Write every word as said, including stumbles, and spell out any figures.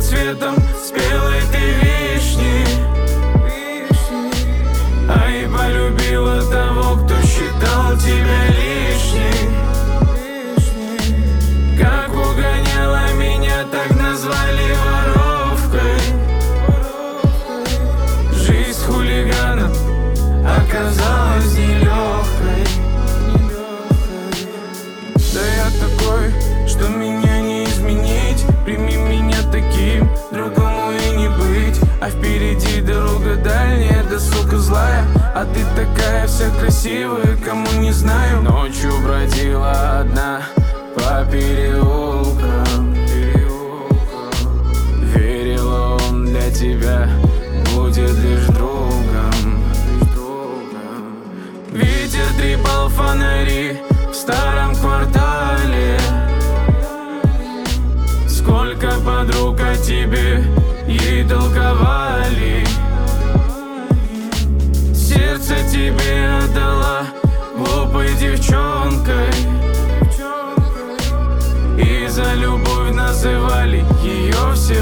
цветом спелой ты вишни, а и полюбила того, кто считал тебя лишней. Как угоняла меня, так назвали воровкой. Жизнь хулигана оказалась нелегкой. Да я такой, что меня не изменить. Прими меня таким, другому и не быть. А впереди дорога дальняя, да сука злая. А ты такая вся красивая, кому не знаю. Ночью бродила одна по переулкам. Верила, он для тебя будет лишь другом. Ветер трепал фонари в старом квартале. Сколько подруг о тебе ей толковали. Сердце тебе отдала глупой девчонкой, и за любовь называли ее все